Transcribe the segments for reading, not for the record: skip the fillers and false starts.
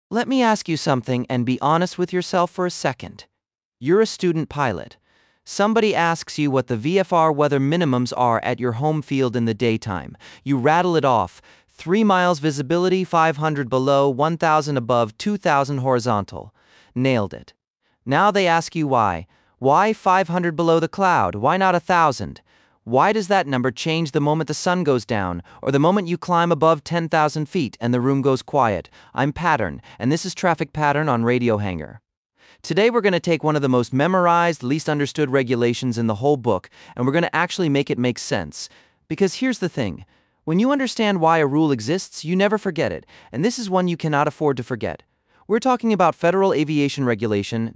Let me ask you something and be honest with yourself for a second. You're a student pilot. Somebody asks you what the VFR weather minimums are at your home field in the daytime. You rattle it off. 3 miles visibility, 500 below, 1,000 above, 2,000 horizontal. Nailed it. Now they ask you why. Why 500 below the cloud? Why not 1,000? Why does that number change the moment the sun goes down, or the moment you climb above 10,000 feet and the room goes quiet? I'm Pattern, and this is Traffic Pattern on Radio Hangar. Today we're going to take one of the most memorized, least understood regulations in the whole book, and we're going to actually make it make sense. Because here's the thing. When you understand why a rule exists, you never forget it, and this is one you cannot afford to forget. We're talking about Federal Aviation Regulation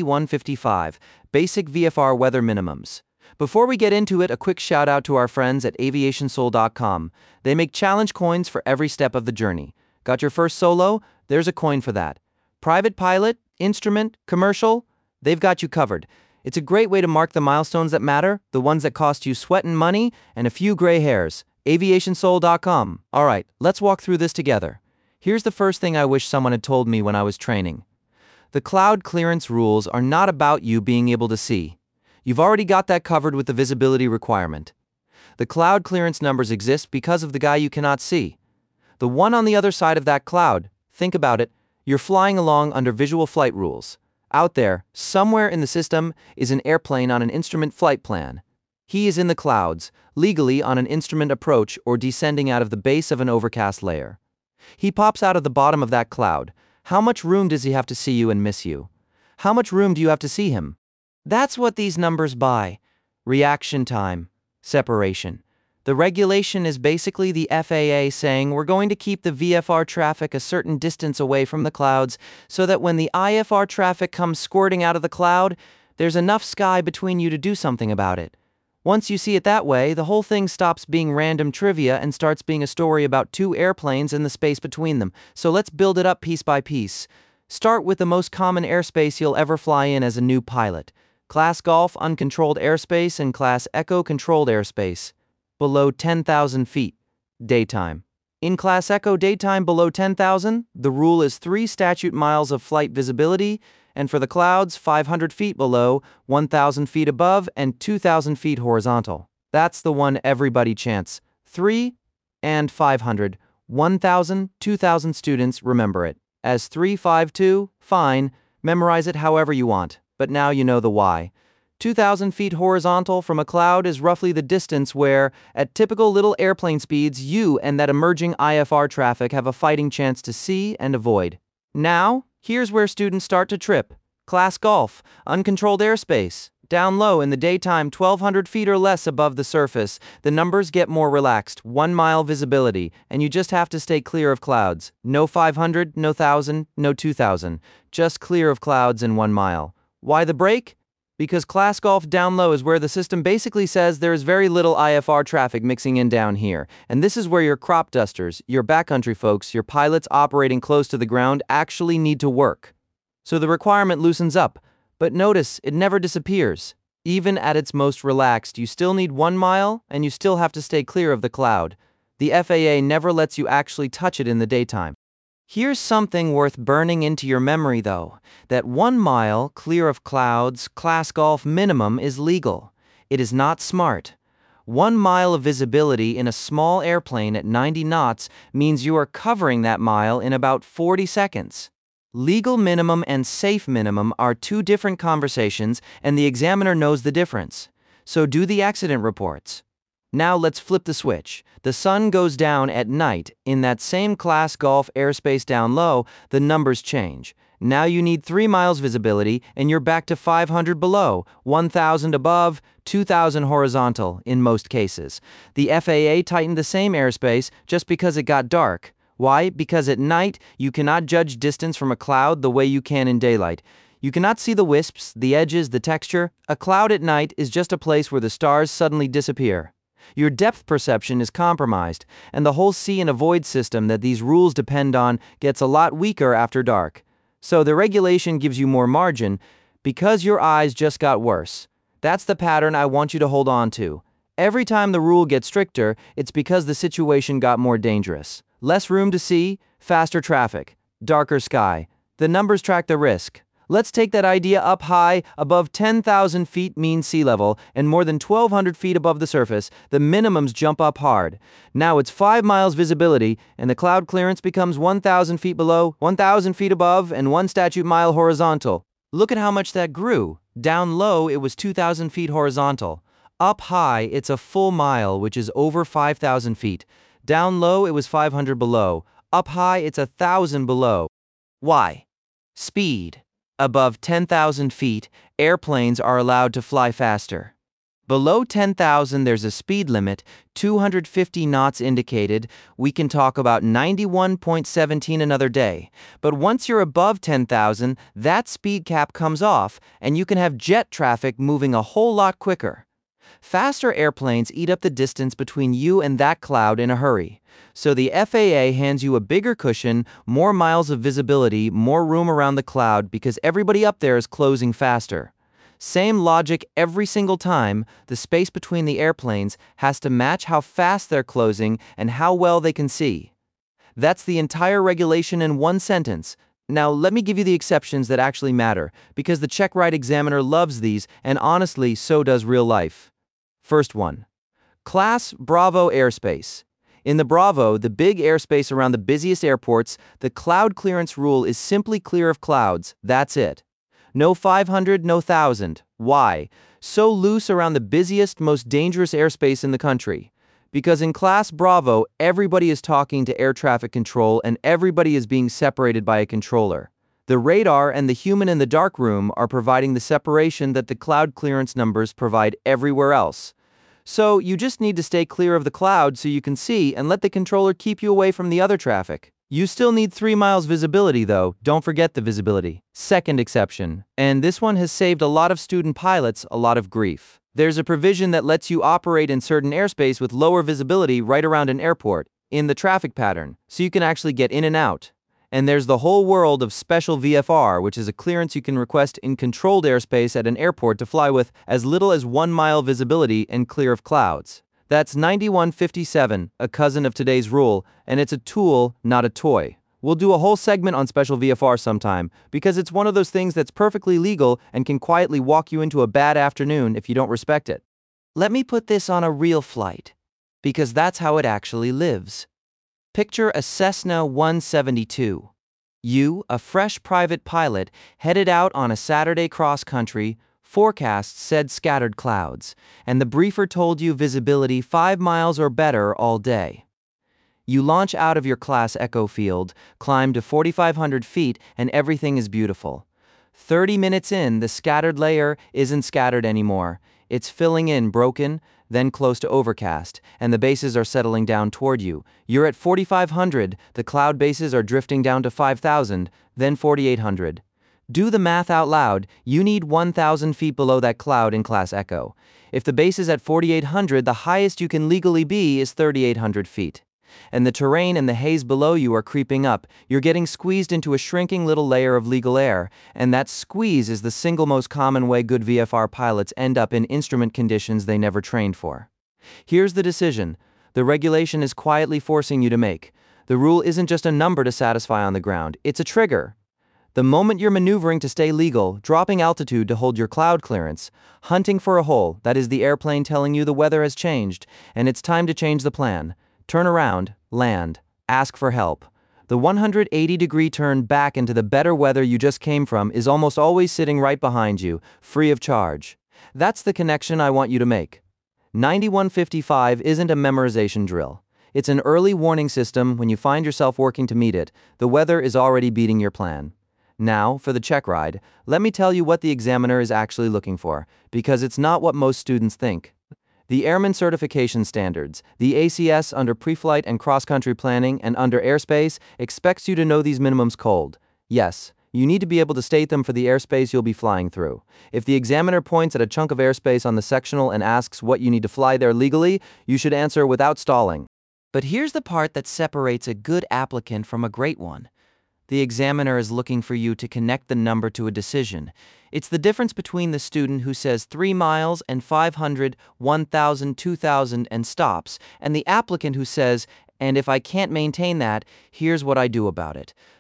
9155, Basic VFR Weather Minimums. Before we get into it, a quick shout out to our friends at aviationsoul.com. They make challenge coins for every step of the journey. Got your first solo? There's a coin for that. Private pilot, instrument, commercial, they've got you covered. It's a great way to mark the milestones that matter, the ones that cost you sweat and money, and a few gray hairs. aviationsoul.com. All right, let's walk through this together. Here's the first thing I wish someone had told me when I was training. The cloud clearance rules are not about you being able to see. You've already got that covered with the visibility requirement. The cloud clearance numbers exist because of the guy you cannot see. The one on the other side of that cloud, think about it, you're flying along under visual flight rules. Out there, somewhere in the system, is an airplane on an instrument flight plan. He is in the clouds, legally on an instrument approach or descending out of the base of an overcast layer. He pops out of the bottom of that cloud. How much room does he have to see you and miss you? How much room do you have to see him? That's what these numbers buy. Reaction time. Separation. The regulation is basically the FAA saying we're going to keep the VFR traffic a certain distance away from the clouds so that when the IFR traffic comes squirting out of the cloud, there's enough sky between you to do something about it. Once you see it that way, the whole thing stops being random trivia and starts being a story about two airplanes and the space between them. So let's build it up piece by piece. Start with the most common airspace you'll ever fly in as a new pilot. Class Golf uncontrolled airspace and Class Echo controlled airspace. Below 10,000 feet. Daytime. In Class Echo daytime below 10,000, the rule is 3 statute miles of flight visibility, and for the clouds, 500 feet below, 1,000 feet above, and 2,000 feet horizontal. That's the one everybody chants. 3 and 500. 1,000, 2,000 students remember it. As 352, fine, memorize it however you want. But now you know the why. 2,000 feet horizontal from a cloud is roughly the distance where, at typical little airplane speeds, you and that emerging IFR traffic have a fighting chance to see and avoid. Now, here's where students start to trip. Class Golf, uncontrolled airspace. Down low in the daytime, 1,200 feet or less above the surface, the numbers get more relaxed, 1 mile visibility, and you just have to stay clear of clouds. No 500, no 1,000, no 2,000. Just clear of clouds in 1 mile. Why the break? Because Class Golf down low is where the system basically says there is very little IFR traffic mixing in down here, and this is where your crop dusters, your backcountry folks, your pilots operating close to the ground actually need to work. So the requirement loosens up, but notice it never disappears. Even at its most relaxed, you still need 1 mile, and you still have to stay clear of the cloud. The FAA never lets you actually touch it in the daytime. Here's something worth burning into your memory though, that 1 mile clear of clouds, Class Golf minimum is legal. It is not smart. 1 mile of visibility in a small airplane at 90 knots means you are covering that mile in about 40 seconds. Legal minimum and safe minimum are two different conversations, and the examiner knows the difference. So do the accident reports. Now let's flip the switch. The sun goes down at night. In that same Class Golf airspace down low, the numbers change. Now you need 3 miles visibility, and you're back to 500 below, 1,000 above, 2,000 horizontal in most cases. The FAA tightened the same airspace just because it got dark. Why? Because at night, you cannot judge distance from a cloud the way you can in daylight. You cannot see the wisps, the edges, the texture. A cloud at night is just a place where the stars suddenly disappear. Your depth perception is compromised, and the whole see and avoid system that these rules depend on gets a lot weaker after dark. So the regulation gives you more margin because your eyes just got worse. That's the pattern I want you to hold on to. Every time the rule gets stricter, it's because the situation got more dangerous. Less room to see, faster traffic. darker sky. The numbers track the risk. Let's take that idea up high, above 10,000 feet mean sea level, and more than 1,200 feet above the surface. The minimums jump up hard. Now it's 5 miles visibility, and the cloud clearance becomes 1,000 feet below, 1,000 feet above, and 1 statute mile horizontal. Look at how much that grew. Down low, it was 2,000 feet horizontal. Up high, it's a full mile, which is over 5,000 feet. Down low, it was 500 below. Up high, it's 1,000 below. Why? Speed. Above 10,000 feet, airplanes are allowed to fly faster. Below 10,000, there's a speed limit, 250 knots indicated. We can talk about 91.17 another day. But once you're above 10,000, that speed cap comes off, and you can have jet traffic moving a whole lot quicker. Faster airplanes eat up the distance between you and that cloud in a hurry. So the FAA hands you a bigger cushion, more miles of visibility, more room around the cloud because everybody up there is closing faster. Same logic every single time. The space between the airplanes has to match how fast they're closing and how well they can see. That's the entire regulation in one sentence. Now, let me give you the exceptions that actually matter, because the check ride examiner loves these, and honestly, so does real life. First one. Class Bravo airspace. In the Bravo, the big airspace around the busiest airports, the cloud clearance rule is simply clear of clouds. That's it. No 500, no 1,000. Why? So loose around the busiest, most dangerous airspace in the country. Because in Class Bravo, everybody is talking to air traffic control and everybody is being separated by a controller. The radar and the human in the dark room are providing the separation that the cloud clearance numbers provide everywhere else. So you just need to stay clear of the cloud so you can see and let the controller keep you away from the other traffic. You still need 3 miles visibility though, don't forget the visibility. Second exception, and this one has saved a lot of student pilots a lot of grief. There's a provision that lets you operate in certain airspace with lower visibility right around an airport, in the traffic pattern, so you can actually get in and out. And there's the whole world of special VFR, which is a clearance you can request in controlled airspace at an airport to fly with as little as 1 mile visibility and clear of clouds. That's 9157, a cousin of today's rule, and it's a tool, not a toy. We'll do a whole segment on special VFR sometime, because it's one of those things that's perfectly legal and can quietly walk you into a bad afternoon if you don't respect it. Let me put this on a real flight, because that's how it actually lives. Picture a Cessna 172. You, a fresh private pilot, headed out on a Saturday cross-country. Forecasts said scattered clouds, and the briefer told you visibility 5 miles or better all day. You launch out of your Class Echo field, climb to 4,500 feet, and everything is beautiful. 30 minutes in, the scattered layer isn't scattered anymore. It's filling in broken, then close to overcast, and the bases are settling down toward you. You're at 4,500, the cloud bases are drifting down to 5,000, then 4,800. Do the math out loud, you need 1,000 feet below that cloud in Class Echo. If the base is at 4,800, the highest you can legally be is 3,800 feet. And the terrain and the haze below you are creeping up. You're getting squeezed into a shrinking little layer of legal air, and that squeeze is the single most common way good VFR pilots end up in instrument conditions they never trained for. Here's the decision. The regulation is quietly forcing you to make. The rule isn't just a number to satisfy on the ground, it's a trigger. The moment you're maneuvering to stay legal, dropping altitude to hold your cloud clearance, hunting for a hole, that is the airplane telling you the weather has changed, and it's time to change the plan. Turn around, land, ask for help. The 180-degree turn back into the better weather you just came from is almost always sitting right behind you, free of charge. That's the connection I want you to make. 9155 isn't a memorization drill. It's an early warning system. When you find yourself working to meet it, the weather is already beating your plan. Now, for the check ride, let me tell you what the examiner is actually looking for, because it's not what most students think. The Airman Certification Standards, the ACS under pre-flight and cross-country planning and under airspace, expects you to know these minimums cold. Yes, you need to be able to state them for the airspace you'll be flying through. If the examiner points at a chunk of airspace on the sectional and asks what you need to fly there legally, you should answer without stalling. But here's the part that separates a good applicant from a great one. The examiner is looking for you to connect the number to a decision. It's the difference between the student who says 3 miles and 500, 1,000, 2,000 and stops, and the applicant who says, and if I can't maintain that, here's what I do about it.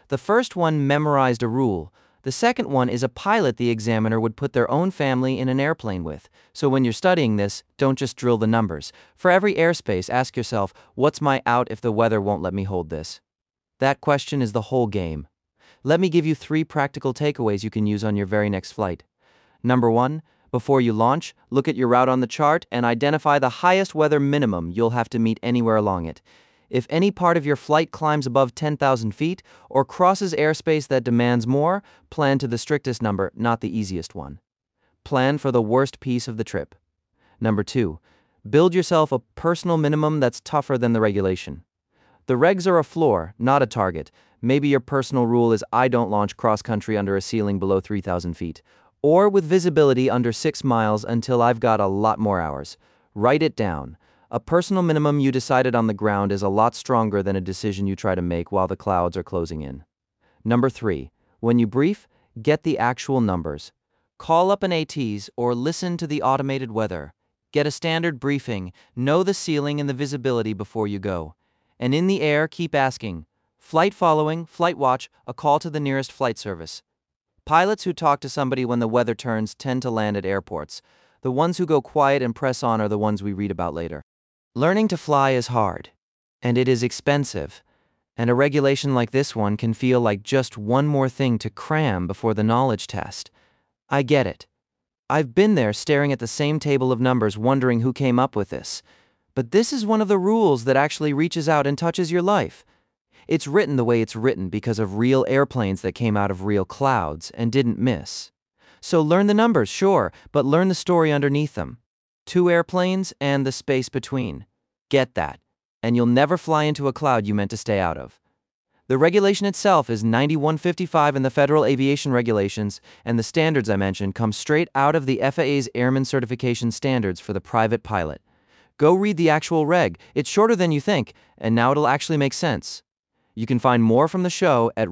The first one memorized a rule. The second one is a pilot the examiner would put their own family in an airplane with. So when you're studying this, don't just drill the numbers. For every airspace, ask yourself, what's my out if the weather won't let me hold this? That question is the whole game. Let me give you 3 practical takeaways you can use on your very next flight. Number 1, before you launch, look at your route on the chart and identify the highest weather minimum you'll have to meet anywhere along it. If any part of your flight climbs above 10,000 feet or crosses airspace that demands more, plan to the strictest number, not the easiest one. Plan for the worst piece of the trip. Number 2, build yourself a personal minimum that's tougher than the regulation. The regs are a floor, not a target. Maybe your personal rule is I don't launch cross-country under a ceiling below 3,000 feet, or with visibility under 6 miles until I've got a lot more hours. Write it down. A personal minimum you decided on the ground is a lot stronger than a decision you try to make while the clouds are closing in. Number 3, when you brief, get the actual numbers. Call up an ATS or listen to the automated weather. Get a standard briefing, know the ceiling and the visibility before you go. And in the air, keep asking. Flight following, flight watch, a call to the nearest flight service. Pilots who talk to somebody when the weather turns tend to land at airports. The ones who go quiet and press on are the ones we read about later. Learning to fly is hard, and it is expensive, and a regulation like this one can feel like just one more thing to cram before the knowledge test. I get it. I've been there staring at the same table of numbers wondering who came up with this. But this is one of the rules that actually reaches out and touches your life. It's written the way it's written because of real airplanes that came out of real clouds and didn't miss. So learn the numbers, sure, but learn the story underneath them. 2 airplanes and the space between. Get that, and you'll never fly into a cloud you meant to stay out of. The regulation itself is 9155 in the Federal Aviation Regulations, and the standards I mentioned come straight out of the FAA's Airman Certification Standards for the private pilot. Go read the actual reg. It's shorter than you think, and now it'll actually make sense. You can find more from the show at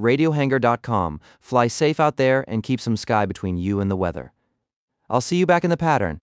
radiohangar.com. Fly safe out there and keep some sky between you and the weather. I'll see you back in the pattern.